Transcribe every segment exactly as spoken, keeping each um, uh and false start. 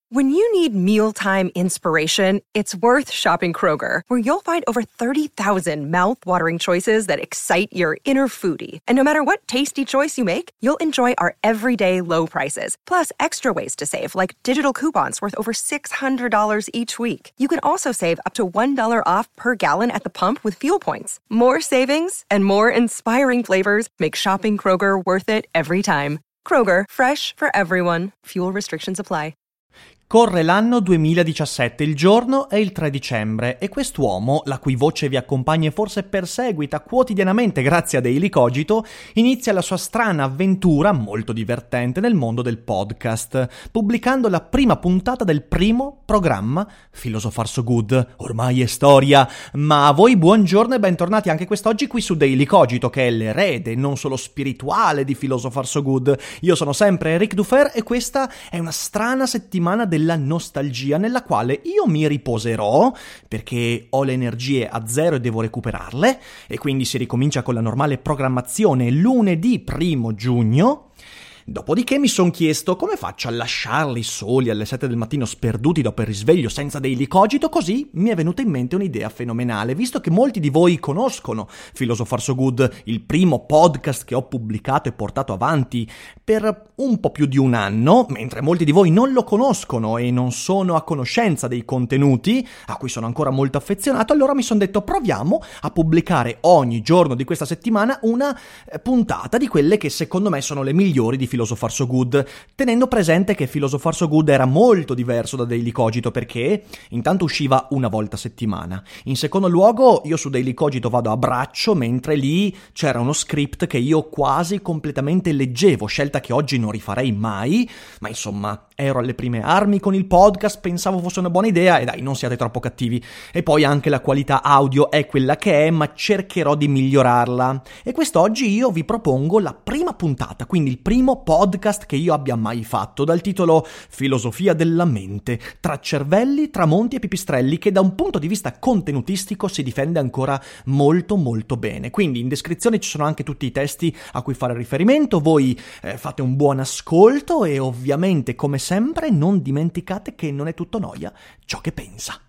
When you need mealtime inspiration, it's worth shopping Kroger, where you'll find over thirty thousand mouth-watering choices that excite your inner foodie. And no matter what tasty choice you make, you'll enjoy our everyday low prices, plus extra ways to save, like digital coupons worth over six hundred dollars each week. You can also save up to one dollar off per gallon at the pump with fuel points. More savings and more inspiring flavors make shopping Kroger worth it every time. Kroger, fresh for everyone. Fuel restrictions apply. Corre l'anno duemiladiciassette, il giorno è il tre dicembre e quest'uomo, la cui voce vi accompagna e forse perseguita quotidianamente grazie a Daily Cogito, inizia la sua strana avventura molto divertente nel mondo del podcast, pubblicando la prima puntata del primo programma Philosopher So Good. Ormai è storia, ma a voi buongiorno e bentornati anche quest'oggi qui su Daily Cogito, che è l'erede non solo spirituale di Philosopher So Good. Io sono sempre Eric Dufer e questa è una strana settimana del la nostalgia nella quale io mi riposerò perché ho le energie a zero e devo recuperarle, e quindi si ricomincia con la normale programmazione lunedì primo giugno. Dopodiché mi son chiesto come faccio a lasciarli soli alle sette del mattino sperduti dopo il risveglio senza Daily Cogito. Così mi è venuta in mente un'idea fenomenale, visto che molti di voi conoscono Philosopher So Good, il primo podcast che ho pubblicato e portato avanti per un po' più di un anno, mentre molti di voi non lo conoscono e non sono a conoscenza dei contenuti a cui sono ancora molto affezionato. Allora mi son detto, proviamo a pubblicare ogni giorno di questa settimana una puntata di quelle che secondo me sono le migliori di Philosopher So Good, tenendo presente che Philosopher So Good era molto diverso da Daily Cogito perché intanto usciva una volta a settimana. In secondo luogo, io su Daily Cogito vado a braccio, mentre lì c'era uno script che io quasi completamente leggevo, scelta che oggi non rifarei mai, ma insomma ero alle prime armi con il podcast, pensavo fosse una buona idea e dai, non siate troppo cattivi. E poi anche la qualità audio è quella che è, ma cercherò di migliorarla. E quest'oggi io vi propongo la prima puntata, quindi il primo podcast che io abbia mai fatto, dal titolo Filosofia della mente, tra cervelli, tramonti e pipistrelli, che da un punto di vista contenutistico si difende ancora molto molto bene. Quindi in descrizione ci sono anche tutti i testi a cui fare riferimento, voi eh, fate un buon ascolto e ovviamente come sempre non dimenticate che non è tutto noia ciò che pensa.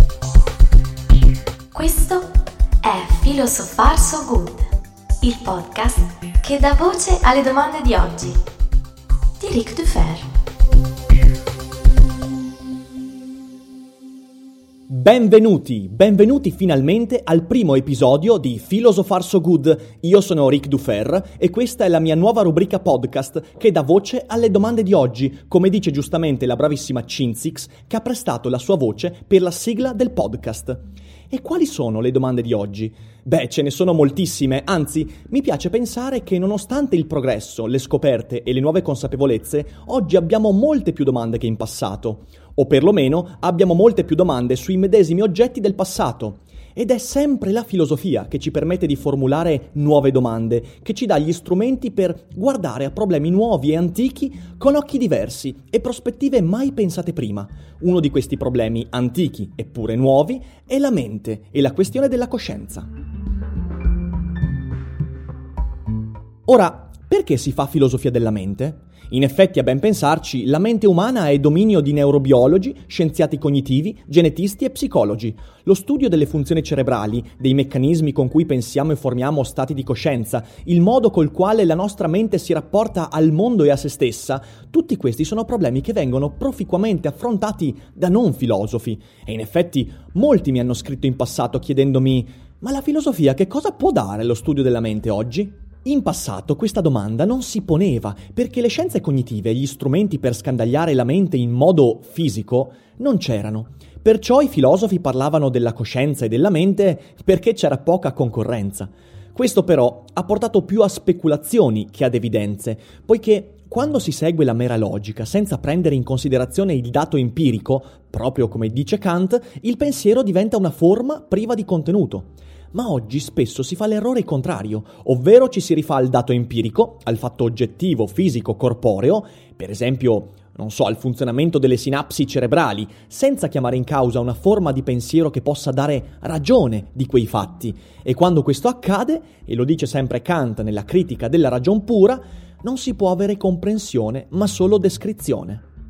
Questo è Philosopher So Good, il podcast che dà voce alle domande di oggi di Eric Dufer. Benvenuti, benvenuti finalmente al primo episodio di Philosopher So Good. Io sono Eric Dufer e questa è la mia nuova rubrica podcast che dà voce alle domande di oggi, come dice giustamente la bravissima Cinzix, che ha prestato la sua voce per la sigla del podcast. E quali sono le domande di oggi? Beh, ce ne sono moltissime, anzi, mi piace pensare che nonostante il progresso, le scoperte e le nuove consapevolezze, oggi abbiamo molte più domande che in passato, o perlomeno abbiamo molte più domande sui medesimi oggetti del passato. Ed è sempre la filosofia che ci permette di formulare nuove domande, che ci dà gli strumenti per guardare a problemi nuovi e antichi con occhi diversi e prospettive mai pensate prima. Uno di questi problemi antichi eppure nuovi è la mente e la questione della coscienza. Ora, perché si fa filosofia della mente? In effetti, a ben pensarci, la mente umana è dominio di neurobiologi, scienziati cognitivi, genetisti e psicologi. Lo studio delle funzioni cerebrali, dei meccanismi con cui pensiamo e formiamo stati di coscienza, il modo col quale la nostra mente si rapporta al mondo e a se stessa, tutti questi sono problemi che vengono proficuamente affrontati da non filosofi. E in effetti, molti mi hanno scritto in passato chiedendomi: ma la filosofia che cosa può dare allo studio della mente oggi? In passato questa domanda non si poneva perché le scienze cognitive e gli strumenti per scandagliare la mente in modo fisico non c'erano. Perciò i filosofi parlavano della coscienza e della mente perché c'era poca concorrenza. Questo però ha portato più a speculazioni che ad evidenze, poiché quando si segue la mera logica senza prendere in considerazione il dato empirico, proprio come dice Kant, il pensiero diventa una forma priva di contenuto. Ma oggi spesso si fa l'errore contrario, ovvero ci si rifà al dato empirico, al fatto oggettivo, fisico, corporeo, per esempio, non so, al funzionamento delle sinapsi cerebrali, senza chiamare in causa una forma di pensiero che possa dare ragione di quei fatti. E quando questo accade, e lo dice sempre Kant nella critica della ragion pura, non si può avere comprensione, ma solo descrizione.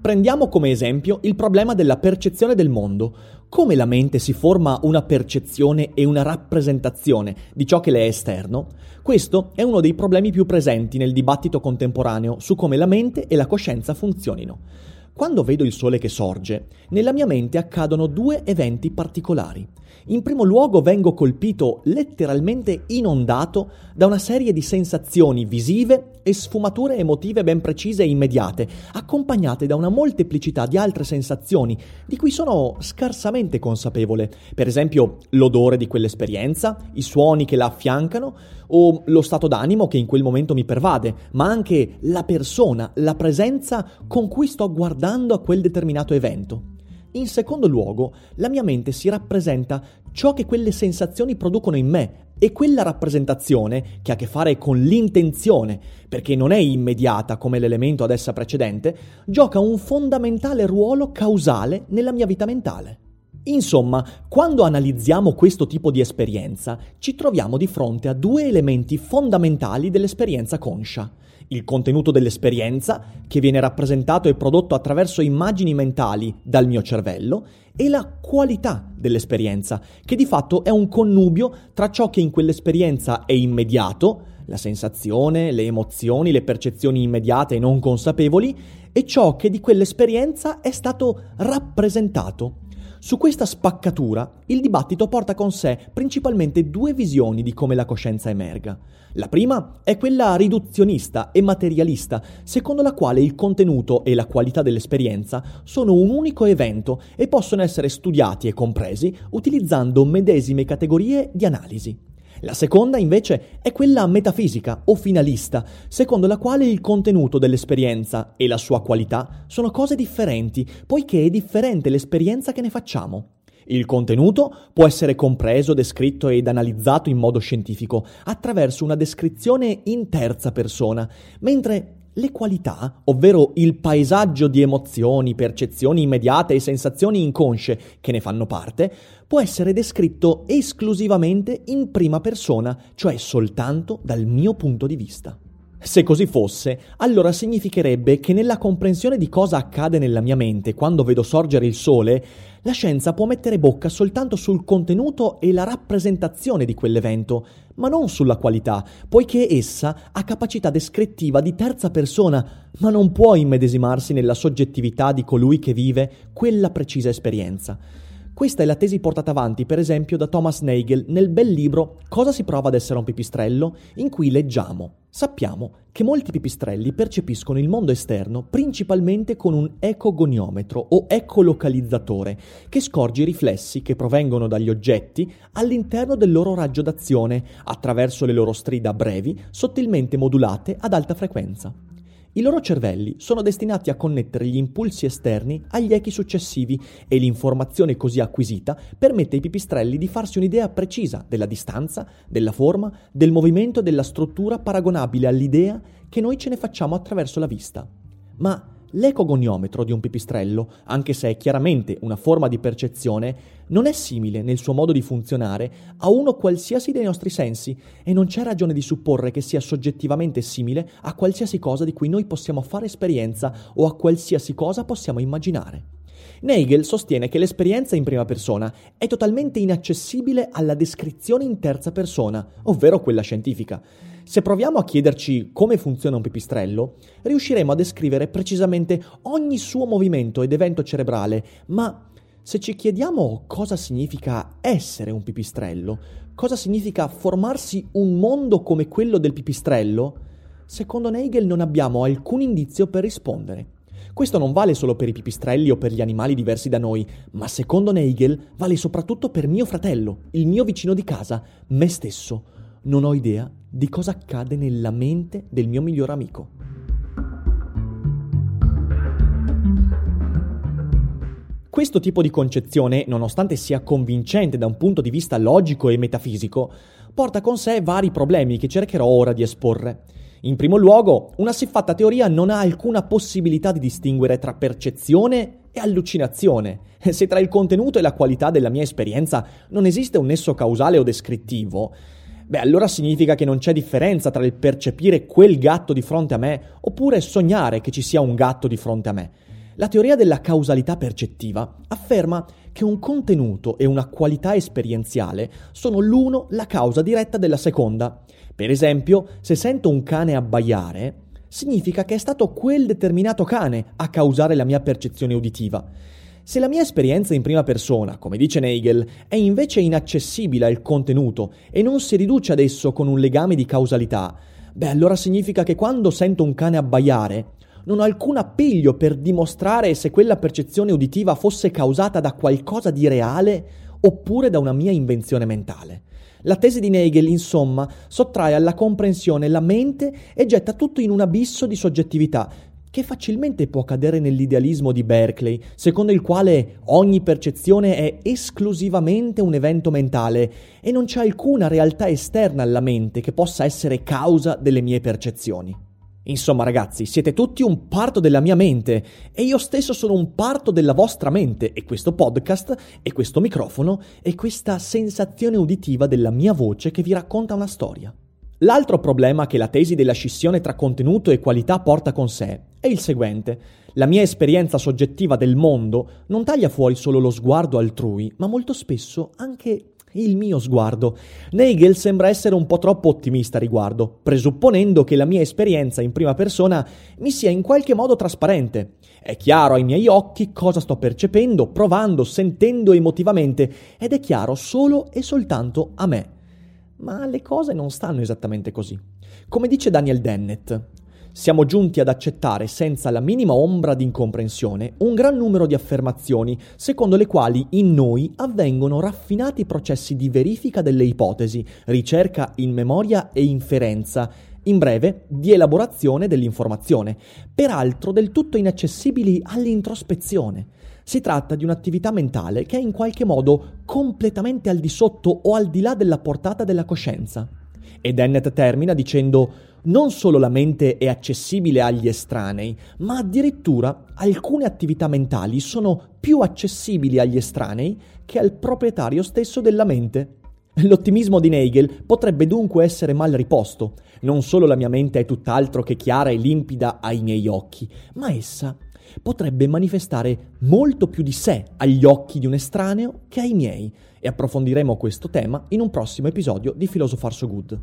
Prendiamo come esempio il problema della percezione del mondo. Come la mente si forma una percezione e una rappresentazione di ciò che le è esterno? Questo è uno dei problemi più presenti nel dibattito contemporaneo su come la mente e la coscienza funzionino. Quando vedo il sole che sorge, nella mia mente accadono due eventi particolari. In primo luogo vengo colpito, letteralmente inondato, da una serie di sensazioni visive e sfumature emotive ben precise e immediate, accompagnate da una molteplicità di altre sensazioni di cui sono scarsamente consapevole. Per esempio l'odore di quell'esperienza, i suoni che la affiancano o lo stato d'animo che in quel momento mi pervade, ma anche la persona, la presenza con cui sto guardando a quel determinato evento. In secondo luogo, la mia mente si rappresenta ciò che quelle sensazioni producono in me e quella rappresentazione, che ha a che fare con l'intenzione, perché non è immediata come l'elemento ad essa precedente, gioca un fondamentale ruolo causale nella mia vita mentale. Insomma, quando analizziamo questo tipo di esperienza, ci troviamo di fronte a due elementi fondamentali dell'esperienza conscia. Il contenuto dell'esperienza, che viene rappresentato e prodotto attraverso immagini mentali dal mio cervello, e la qualità dell'esperienza, che di fatto è un connubio tra ciò che in quell'esperienza è immediato, la sensazione, le emozioni, le percezioni immediate e non consapevoli, e ciò che di quell'esperienza è stato rappresentato. Su questa spaccatura, il dibattito porta con sé principalmente due visioni di come la coscienza emerga. La prima è quella riduzionista e materialista, secondo la quale il contenuto e la qualità dell'esperienza sono un unico evento e possono essere studiati e compresi utilizzando medesime categorie di analisi. La seconda, invece, è quella metafisica o finalista, secondo la quale il contenuto dell'esperienza e la sua qualità sono cose differenti, poiché è differente l'esperienza che ne facciamo. Il contenuto può essere compreso, descritto ed analizzato in modo scientifico attraverso una descrizione in terza persona, mentre le qualità, ovvero il paesaggio di emozioni, percezioni immediate e sensazioni inconsce che ne fanno parte, può essere descritto esclusivamente in prima persona, cioè soltanto dal mio punto di vista. Se così fosse, allora significherebbe che nella comprensione di cosa accade nella mia mente quando vedo sorgere il sole, la scienza può mettere bocca soltanto sul contenuto e la rappresentazione di quell'evento, ma non sulla qualità, poiché essa ha capacità descrittiva di terza persona, ma non può immedesimarsi nella soggettività di colui che vive quella precisa esperienza. Questa è la tesi portata avanti, per esempio, da Thomas Nagel nel bel libro Cosa si prova ad essere un pipistrello?, in cui leggiamo: sappiamo che molti pipistrelli percepiscono il mondo esterno principalmente con un ecogoniometro o ecolocalizzatore che scorge i riflessi che provengono dagli oggetti all'interno del loro raggio d'azione attraverso le loro strida brevi sottilmente modulate ad alta frequenza. I loro cervelli sono destinati a connettere gli impulsi esterni agli echi successivi e l'informazione così acquisita permette ai pipistrelli di farsi un'idea precisa della distanza, della forma, del movimento e della struttura paragonabile all'idea che noi ce ne facciamo attraverso la vista. Ma l'ecogoniometro di un pipistrello, anche se è chiaramente una forma di percezione, non è simile nel suo modo di funzionare a uno qualsiasi dei nostri sensi e non c'è ragione di supporre che sia soggettivamente simile a qualsiasi cosa di cui noi possiamo fare esperienza o a qualsiasi cosa possiamo immaginare. Nagel sostiene che l'esperienza in prima persona è totalmente inaccessibile alla descrizione in terza persona, ovvero quella scientifica. Se proviamo a chiederci come funziona un pipistrello, riusciremo a descrivere precisamente ogni suo movimento ed evento cerebrale, ma se ci chiediamo cosa significa essere un pipistrello, cosa significa formarsi un mondo come quello del pipistrello, secondo Nagel non abbiamo alcun indizio per rispondere. Questo non vale solo per i pipistrelli o per gli animali diversi da noi, ma secondo Nagel vale soprattutto per mio fratello, il mio vicino di casa, me stesso. Non ho idea di cosa accade nella mente del mio miglior amico. Questo tipo di concezione, nonostante sia convincente da un punto di vista logico e metafisico, porta con sé vari problemi che cercherò ora di esporre. In primo luogo, una siffatta teoria non ha alcuna possibilità di distinguere tra percezione e allucinazione. Se tra il contenuto e la qualità della mia esperienza non esiste un nesso causale o descrittivo, beh, allora significa che non c'è differenza tra il percepire quel gatto di fronte a me oppure sognare che ci sia un gatto di fronte a me. La teoria della causalità percettiva afferma che un contenuto e una qualità esperienziale sono l'uno la causa diretta della seconda. Per esempio, se sento un cane abbaiare, significa che è stato quel determinato cane a causare la mia percezione uditiva. Se la mia esperienza in prima persona, come dice Nagel, è invece inaccessibile al contenuto e non si riduce ad esso con un legame di causalità, beh, allora significa che quando sento un cane abbaiare non ho alcun appiglio per dimostrare se quella percezione uditiva fosse causata da qualcosa di reale oppure da una mia invenzione mentale. La tesi di Nagel, insomma, sottrae alla comprensione la mente e getta tutto in un abisso di soggettività, che facilmente può cadere nell'idealismo di Berkeley, secondo il quale ogni percezione è esclusivamente un evento mentale e non c'è alcuna realtà esterna alla mente che possa essere causa delle mie percezioni. Insomma, ragazzi, siete tutti un parto della mia mente e io stesso sono un parto della vostra mente e questo podcast e questo microfono e questa sensazione uditiva della mia voce che vi racconta una storia. L'altro problema che la tesi della scissione tra contenuto e qualità porta con sé è il seguente. La mia esperienza soggettiva del mondo non taglia fuori solo lo sguardo altrui, ma molto spesso anche il mio sguardo. Nagel sembra essere un po' troppo ottimista a riguardo, presupponendo che la mia esperienza in prima persona mi sia in qualche modo trasparente. È chiaro ai miei occhi cosa sto percependo, provando, sentendo emotivamente, ed è chiaro solo e soltanto a me. Ma le cose non stanno esattamente così. Come dice Daniel Dennett, siamo giunti ad accettare senza la minima ombra di incomprensione un gran numero di affermazioni secondo le quali in noi avvengono raffinati processi di verifica delle ipotesi, ricerca in memoria e inferenza, in breve, di elaborazione dell'informazione, peraltro del tutto inaccessibili all'introspezione. Si tratta di un'attività mentale che è in qualche modo completamente al di sotto o al di là della portata della coscienza. E Dennett termina dicendo: non solo la mente è accessibile agli estranei, ma addirittura alcune attività mentali sono più accessibili agli estranei che al proprietario stesso della mente. L'ottimismo di Nagel potrebbe dunque essere mal riposto. Non solo la mia mente è tutt'altro che chiara e limpida ai miei occhi, ma essa potrebbe manifestare molto più di sé agli occhi di un estraneo che ai miei, e approfondiremo questo tema in un prossimo episodio di Philosopher So Good.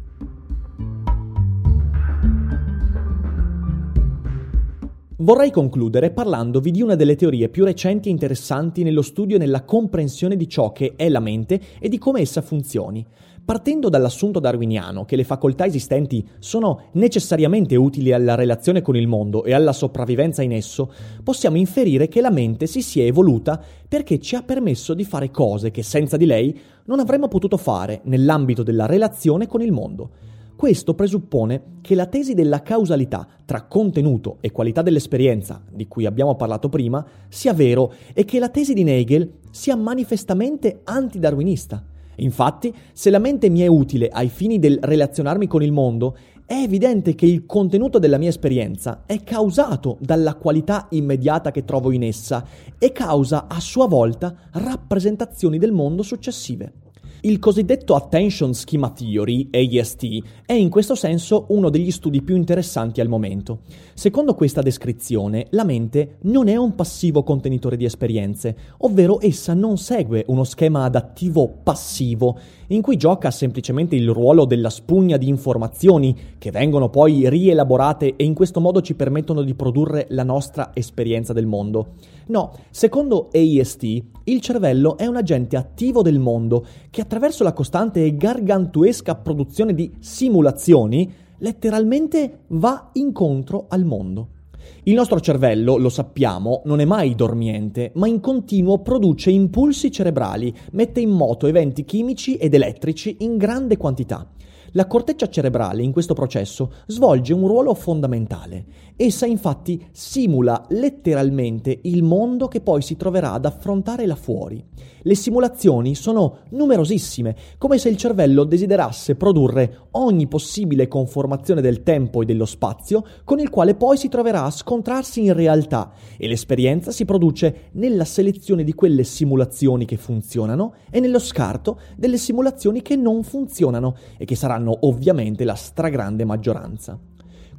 Vorrei concludere parlandovi di una delle teorie più recenti e interessanti nello studio e nella comprensione di ciò che è la mente e di come essa funzioni. Partendo dall'assunto darwiniano che le facoltà esistenti sono necessariamente utili alla relazione con il mondo e alla sopravvivenza in esso, possiamo inferire che la mente si sia evoluta perché ci ha permesso di fare cose che senza di lei non avremmo potuto fare nell'ambito della relazione con il mondo. Questo presuppone che la tesi della causalità tra contenuto e qualità dell'esperienza, di cui abbiamo parlato prima, sia vero e che la tesi di Nagel sia manifestamente antidarwinista. Infatti, se la mente mi è utile ai fini del relazionarmi con il mondo, è evidente che il contenuto della mia esperienza è causato dalla qualità immediata che trovo in essa e causa a sua volta rappresentazioni del mondo successive. Il cosiddetto Attention Schema Theory, A S T, è in questo senso uno degli studi più interessanti al momento. Secondo questa descrizione, la mente non è un passivo contenitore di esperienze, ovvero essa non segue uno schema adattivo passivo, in cui gioca semplicemente il ruolo della spugna di informazioni che vengono poi rielaborate e in questo modo ci permettono di produrre la nostra esperienza del mondo. No, secondo A S T, il cervello è un agente attivo del mondo che attraverso la costante e gargantuesca produzione di simulazioni letteralmente va incontro al mondo. Il nostro cervello, lo sappiamo, non è mai dormiente, ma in continuo produce impulsi cerebrali, mette in moto eventi chimici ed elettrici in grande quantità. La corteccia cerebrale in questo processo svolge un ruolo fondamentale. Essa infatti simula letteralmente il mondo che poi si troverà ad affrontare là fuori. Le simulazioni sono numerosissime, come se il cervello desiderasse produrre ogni possibile conformazione del tempo e dello spazio con il quale poi si troverà a scontrarsi in realtà, e l'esperienza si produce nella selezione di quelle simulazioni che funzionano e nello scarto delle simulazioni che non funzionano e che saranno ovviamente la stragrande maggioranza.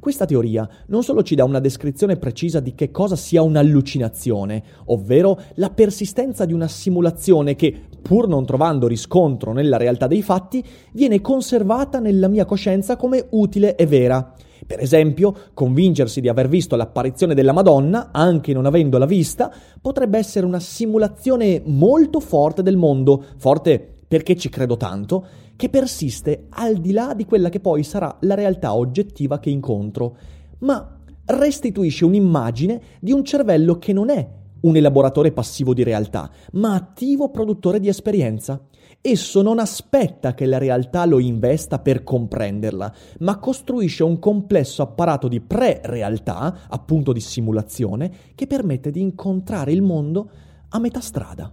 Questa teoria non solo ci dà una descrizione precisa di che cosa sia un'allucinazione, ovvero la persistenza di una simulazione che, pur non trovando riscontro nella realtà dei fatti, viene conservata nella mia coscienza come utile e vera. Per esempio, convincersi di aver visto l'apparizione della Madonna, anche non avendola vista, potrebbe essere una simulazione molto forte del mondo, forte perché ci credo tanto, che persiste al di là di quella che poi sarà la realtà oggettiva che incontro, ma restituisce un'immagine di un cervello che non è un elaboratore passivo di realtà, ma attivo produttore di esperienza. Esso non aspetta che la realtà lo investa per comprenderla, ma costruisce un complesso apparato di pre-realtà, appunto di simulazione, che permette di incontrare il mondo a metà strada.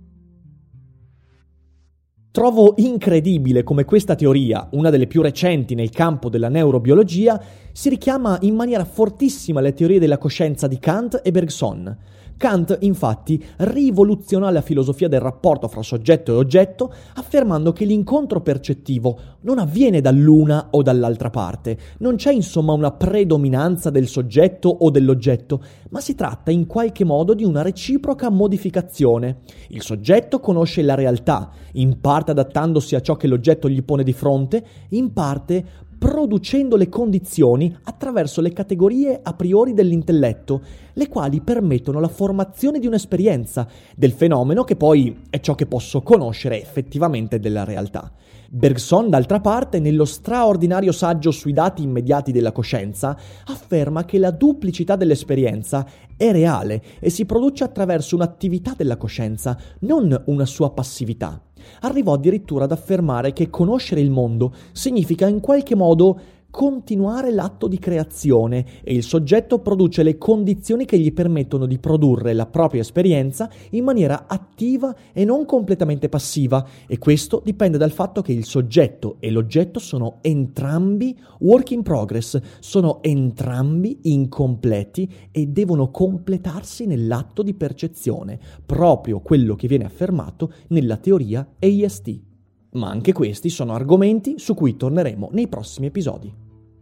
Trovo incredibile come questa teoria, una delle più recenti nel campo della neurobiologia, si richiama in maniera fortissima alle teorie della coscienza di Kant e Bergson. Kant, infatti, rivoluzionò la filosofia del rapporto fra soggetto e oggetto, affermando che l'incontro percettivo non avviene dall'una o dall'altra parte. Non c'è insomma una predominanza del soggetto o dell'oggetto, ma si tratta in qualche modo di una reciproca modificazione. Il soggetto conosce la realtà, in parte adattandosi a ciò che l'oggetto gli pone di fronte, in parte producendo le condizioni attraverso le categorie a priori dell'intelletto, le quali permettono la formazione di un'esperienza del fenomeno che poi è ciò che posso conoscere effettivamente della realtà. Bergson, d'altra parte, nello straordinario saggio sui dati immediati della coscienza, afferma che la duplicità dell'esperienza è reale e si produce attraverso un'attività della coscienza, non una sua passività. Arrivò addirittura ad affermare che conoscere il mondo significa in qualche modo continuare l'atto di creazione e il soggetto produce le condizioni che gli permettono di produrre la propria esperienza in maniera attiva e non completamente passiva, e questo dipende dal fatto che il soggetto e l'oggetto sono entrambi work in progress, sono entrambi incompleti e devono completarsi nell'atto di percezione, proprio quello che viene affermato nella teoria A S T. Ma anche questi sono argomenti su cui torneremo nei prossimi episodi.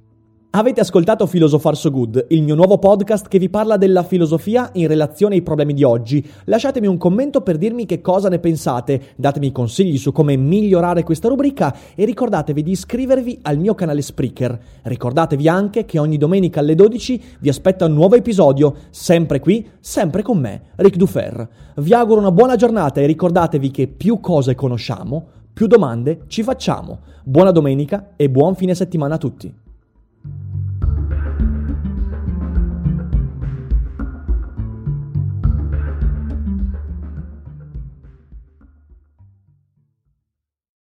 Avete ascoltato Philosopher So Good, il mio nuovo podcast che vi parla della filosofia in relazione ai problemi di oggi. Lasciatemi un commento per dirmi che cosa ne pensate, datemi consigli su come migliorare questa rubrica e ricordatevi di iscrivervi al mio canale Spreaker. Ricordatevi anche che ogni domenica alle dodici vi aspetta un nuovo episodio, sempre qui, sempre con me, Ric Dufer. Vi auguro una buona giornata e ricordatevi che più cose conosciamo, più domande ci facciamo. Buona domenica e buon fine settimana a tutti.